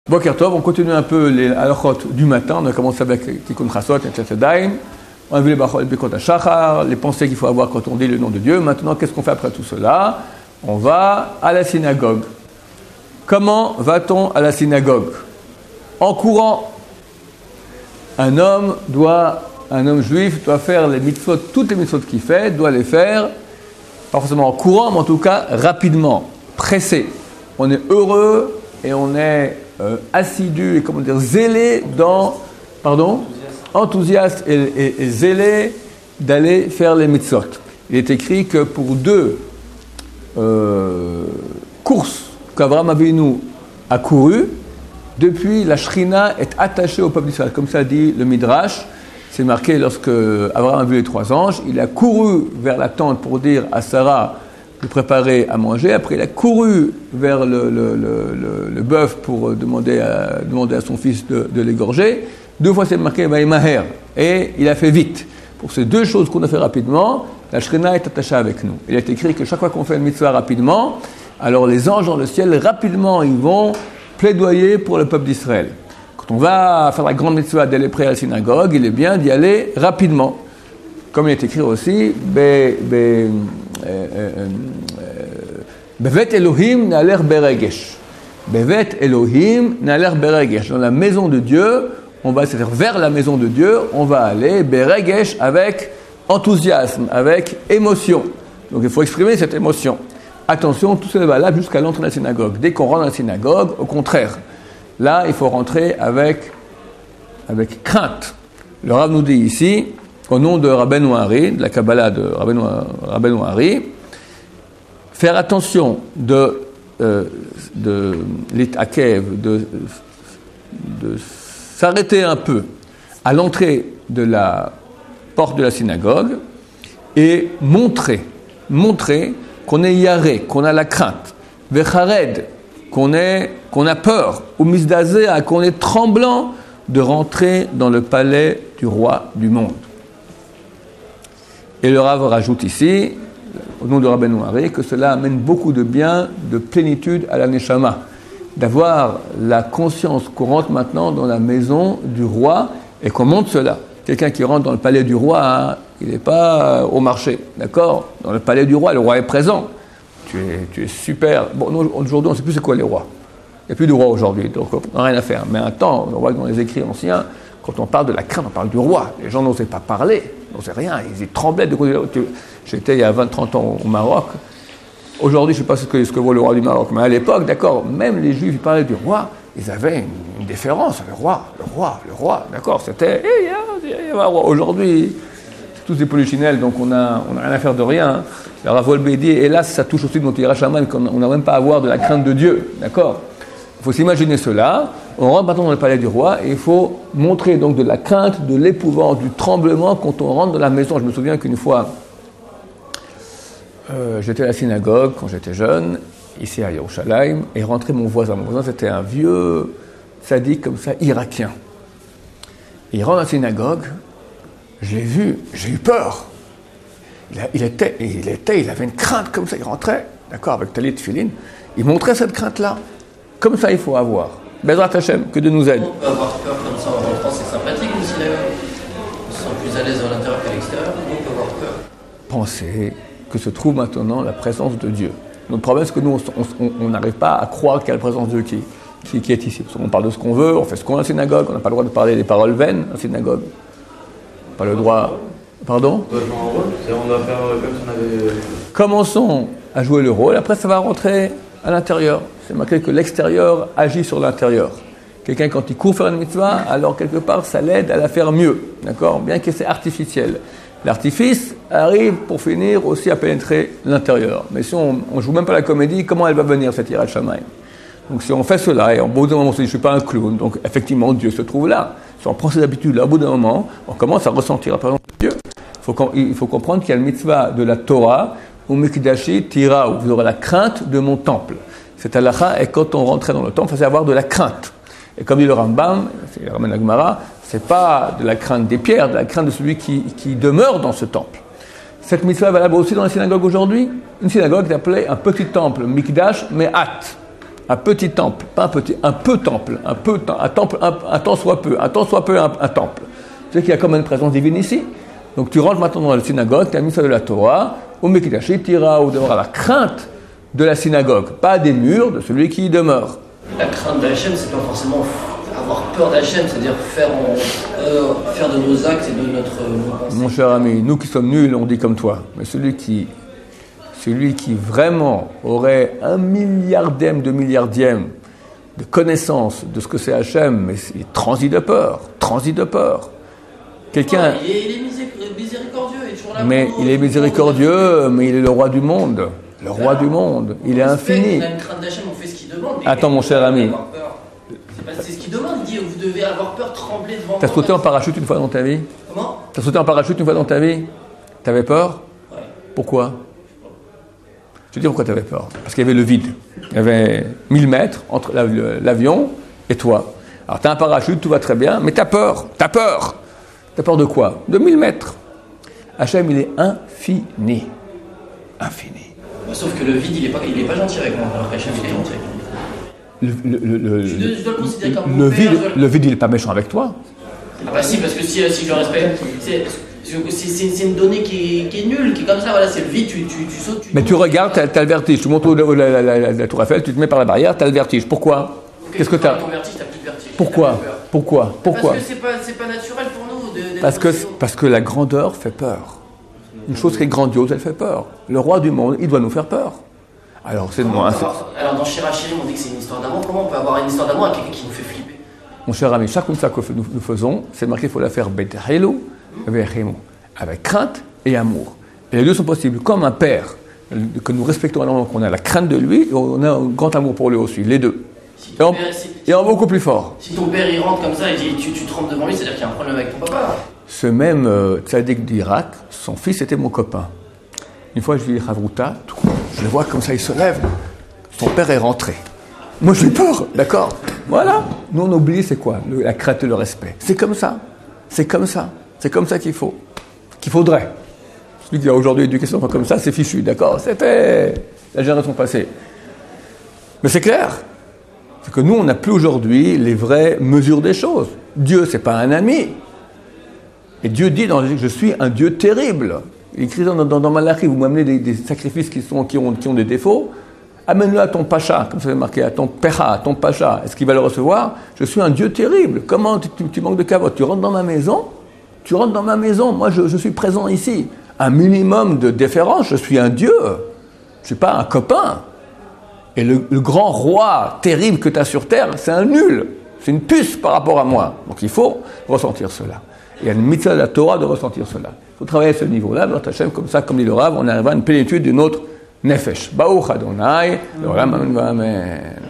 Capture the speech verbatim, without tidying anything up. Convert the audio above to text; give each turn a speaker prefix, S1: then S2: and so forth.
S1: Boker Tov, on continue un peu les halachot du matin. On a commencé avec Tikkun Chasot et Tzetzedaim. On a vu les Bachot, Bekot HaShachar, les pensées qu'il faut avoir quand on dit le nom de Dieu. Maintenant, qu'est-ce qu'on fait après tout cela? On va à la synagogue. Comment va-t-on à la synagogue? En courant. Un homme doit, un homme juif doit faire les mitzvot, toutes les mitzvot qu'il fait, doit les faire, pas forcément en courant, mais en tout cas rapidement, pressé. On est heureux et on est euh, assidu et comment dire zélé dans, pardon, enthousiaste et, et, et zélé d'aller faire les mitzvot. Il est écrit que pour deux euh, courses qu'Abraham Avinu a courues, depuis, la Shrina est attachée au peuple d'Israël. Comme ça dit le Midrash, c'est marqué lorsque Abraham a vu les trois anges, il a couru vers la tente pour dire à Sarah de préparer à manger. Après, il a couru vers le, le, le, le, le bœuf pour demander à, demander à son fils de, de l'égorger. Deux fois, c'est marqué Vaïmaher. Et il a fait vite. Pour ces deux choses qu'on a fait rapidement, la Shrina est attachée avec nous. Il est écrit que chaque fois qu'on fait une mitzvah rapidement, alors les anges dans le ciel, rapidement, ils vont plaidoyer pour le peuple d'Israël. Quand on va faire la grande mitzvah d'aller près à la synagogue, il est bien d'y aller rapidement. Comme il est écrit aussi, Bevet Elohim na'aler beregesh. Bevet Elohim na'aler beregesh. Dans la maison de Dieu, on va, c'est-à-dire vers la maison de Dieu, on va aller beregesh avec enthousiasme, avec émotion. Donc il faut exprimer cette émotion. Attention, tout cela va là jusqu'à l'entrée de la synagogue. Dès qu'on rentre dans la synagogue, au contraire, là, il faut rentrer avec, avec crainte. Le Rav nous dit ici, au nom de Rabbeinu Hari, de la Kabbalah de Rabbeinu Hari, faire attention de, euh, de, l'itakev, de, de s'arrêter un peu à l'entrée de la porte de la synagogue et montrer, montrer qu'on est yaré, qu'on a la crainte, vechared, qu'on est, qu'on a peur, ou misdazéa, qu'on est tremblant de rentrer dans le palais du roi du monde. Et le Rav rajoute ici, au nom de Rabbeinu Hari, que cela amène beaucoup de bien, de plénitude à la neshama, d'avoir la conscience qu'on rentre maintenant dans la maison du roi et qu'on montre cela. Quelqu'un qui rentre dans le palais du roi, hein, il n'est pas au marché, d'accord? Dans le palais du roi, le roi est présent. Tu es, tu es super. Bon, nous, aujourd'hui, on ne sait plus c'est quoi les rois. Il n'y a plus de roi aujourd'hui, donc on n'a rien à faire. Mais un temps, on voit que dans les écrits anciens, quand on parle de la crainte, on parle du roi. Les gens n'osaient pas parler, n'osaient rien. Ils tremblaient de côté. J'étais il y a vingt trente ans au Maroc. Aujourd'hui, je ne sais pas ce que, ce que vaut le roi du Maroc, mais à l'époque, d'accord, même les Juifs, ils parlaient du roi. Ils avaient une, une déférence. Le roi, le roi, le roi, d'accord, c'était... Eh, il y a un roi. Aujourd'hui, c'est tous des polychinelles, donc on n'a on a rien à faire de rien. Le Rav Wolbe dit, hélas, ça touche aussi notre Yirachamam, qu'on n'a même pas à avoir de la crainte de Dieu, d'accord? Il faut s'imaginer cela. On rentre maintenant dans le palais du roi et il faut montrer donc de la crainte, de l'épouvante, du tremblement quand on rentre dans la maison. Je me souviens qu'une fois, euh, j'étais à la synagogue quand j'étais jeune, ici à Yerushalayim, et rentrait mon voisin. Mon voisin, c'était un vieux sadique comme ça, irakien. Il rentre dans la synagogue, je l'ai vu, j'ai eu peur. Il, a, il, était, il était, il avait une crainte comme ça, il rentrait, d'accord, avec talit tefillin, il montrait cette crainte-là. Comme ça, il faut avoir. Bezrat Hashem, que Dieu nous aide.
S2: On peut avoir peur comme ça en rentrant, c'est sympathique aussi là. On se sent plus à l'aise à l'intérieur qu'à l'extérieur, on peut avoir peur.
S1: Pensez que se trouve maintenant la présence de Dieu. Notre problème, c'est que nous, on n'arrive pas à croire qu'il y a la présence de Dieu qui, qui, qui est ici. Parce qu'on parle de ce qu'on veut, on fait ce qu'on a à la synagogue, on n'a pas le droit de parler des paroles vaines à la synagogue. Pas le droit... Pardon ?
S2: On doit jouer un rôle, on doit faire comme si on avait...
S1: Commençons à jouer le rôle, après ça va rentrer à l'intérieur. C'est marqué que l'extérieur agit sur l'intérieur. Quelqu'un, quand il court faire une mitzvah, alors quelque part, ça l'aide à la faire mieux. D'accord ? Bien que c'est artificiel. L'artifice arrive, pour finir, aussi à pénétrer l'intérieur. Mais si on ne joue même pas la comédie, comment elle va venir, cette Yirat Shamayim ? Donc si on fait cela, et au bout d'un moment on se dit, je ne suis pas un clown, donc effectivement, Dieu se trouve là. Si on prend ces habitudes-là, au bout d'un moment, on commence à ressentir la présence de Dieu. Il faut, il faut comprendre qu'il y a le mitzvah de la Torah, ou Mikdashi Tira, où vous aurez la crainte de mon temple. Cette halakha est quand on rentrait dans le temple, il fallait avoir de la crainte. Et comme dit le Rambam, c'est le Ramène Agmara, c'est pas de la crainte des pierres, de la crainte de celui qui, qui demeure dans ce temple. Cette mitzvah est valable aussi dans la synagogue aujourd'hui. Une synagogue est appelée un petit temple, Mikdash Me'at. un petit temple, pas un petit, un peu temple, un peu, un temple, un, un temps soit peu, un temps soit peu, un, un temple. Tu sais qu'il y a comme une présence divine ici. Donc tu rentres maintenant dans la synagogue, tu as mis ça de la Torah, au Mekidashit, tu iras ou devant la crainte de la synagogue, pas des murs de celui qui y demeure.
S2: La crainte d'Hachem, c'est pas forcément avoir peur d'Hachem, c'est-à-dire faire, en, euh, faire de nos actes et de notre pensée.
S1: Mon cher ami, nous qui sommes nuls, on dit comme toi, mais celui qui, celui qui vraiment aurait un milliardième de milliardième de connaissance de ce que c'est Hachem, mais il transit de peur, transit de peur. Quelqu'un...
S2: Il est, il est miséricordieux, il est toujours là.
S1: Mais il est miséricordieux, mais il est le roi du monde. Le roi du monde. Il est infini.
S2: Il a une crainte d'Hachem, on fait ce qu'il demande.
S1: Attends, mon cher ami.
S2: C'est, pas, c'est ce qu'il demande, il dit vous devez avoir peur, trembler devant moi.
S1: T'as sauté en parachute une fois dans ta vie?
S2: Comment?
S1: T'as sauté en parachute une fois dans ta vie? T'avais peur?
S2: Ouais.
S1: Pourquoi? Je te dis pourquoi t'avais peur. Parce qu'il y avait le vide. Il y avait mille mètres entre l'avion et toi. Alors t'as un parachute, tout va très bien, mais t'as peur. T'as peur. T'as peur de quoi? De mille mètres. Hachem, il est infini. Infini.
S2: Sauf que le vide, il n'est pas, il est pas gentil avec moi, alors qu'Hachem, il est gentil avec moi.
S1: Le, le, le,
S2: je, dois, je dois le considérer comme
S1: le
S2: mon
S1: vide,
S2: père.
S1: le vide, il n'est pas méchant avec toi.
S2: Ah bah si, parce que si, si je le respecte, c'est, c'est, c'est une donnée qui est, qui est nulle, qui est comme ça, voilà, c'est le vide, tu, tu, tu sautes, tu...
S1: Mais tu regardes, tu as le vertige, tu montes au haut de la, la, la, la tour Eiffel, tu te mets par la barrière, tu as le vertige. Pourquoi?
S2: Okay,
S1: Qu'est-ce que tu as?
S2: Ton vertige, t'as plus de vertige.
S1: Pourquoi? Pourquoi? Pourquoi?
S2: Parce que c'est pas, c'est pas naturel pour nous de, d'être
S1: parce que,
S2: aussi...
S1: parce que la grandeur fait peur. Une chose qui est grandiose, elle fait peur. Le roi du monde, il doit nous faire peur. Alors, c'est
S2: Comment
S1: moi.
S2: C'est... Alors, dans Shirachirim, on dit que c'est une histoire d'amour. Comment on peut avoir une histoire d'amour avec quelqu'un qui nous fait flipper?
S1: Mon cher ami, chaque fois que nous, nous faisons, c'est marqué qu'il faut la faire betahelu, avec crainte et amour. Et les deux sont possibles. Comme un père que nous respectons énormément, qu'on a la crainte de lui, et on a un grand amour pour lui aussi. Les deux.
S2: Si
S1: et, en,
S2: père, si,
S1: et en beaucoup plus fort.
S2: Si ton père il rentre comme ça et dit, tu, tu trembles devant lui, c'est-à-dire qu'il y a un problème avec ton papa.
S1: Ce même euh, tzaddik d'Irak, son fils était mon copain. Une fois, je vis Havruta, je le vois comme ça, il se lève. Son père est rentré. Moi, j'ai peur, d'accord? Voilà. Nous, on oublie, c'est quoi? Le, la crainte et le respect. C'est comme ça. C'est comme ça. C'est comme ça qu'il faut. Qu'il faudrait. Celui qui a aujourd'hui éducation comme ça, c'est fichu, d'accord? C'était la génération passée. Mais c'est clair. C'est que nous, on n'a plus aujourd'hui les vraies mesures des choses. Dieu, c'est pas un ami. Et Dieu dit dans le je suis un Dieu terrible. Il écrit dans, dans, dans Malachi, vous m'amenez des, des sacrifices qui, sont, qui, ont, qui ont des défauts, amène-le à ton pacha, comme ça c'est marqué, à ton pécha, à ton pacha. Est-ce qu'il va le recevoir? Je suis un Dieu terrible. Comment tu, tu, tu manques de cavote? Tu rentres dans ma maison? Tu rentres dans ma maison. Moi, je, je suis présent ici. Un minimum de déférence, je suis un Dieu. Je ne suis pas un copain. Et le, le grand roi terrible que tu as sur terre, c'est un nul. C'est une puce par rapport à moi. Donc il faut ressentir cela. Il y a une mitzvah de la Torah de ressentir cela. Il faut travailler à ce niveau-là, notre Hachem, comme ça, comme dit le Rav, on arrive à une plénitude de notre nefesh. Baruch Adonai, le Amen.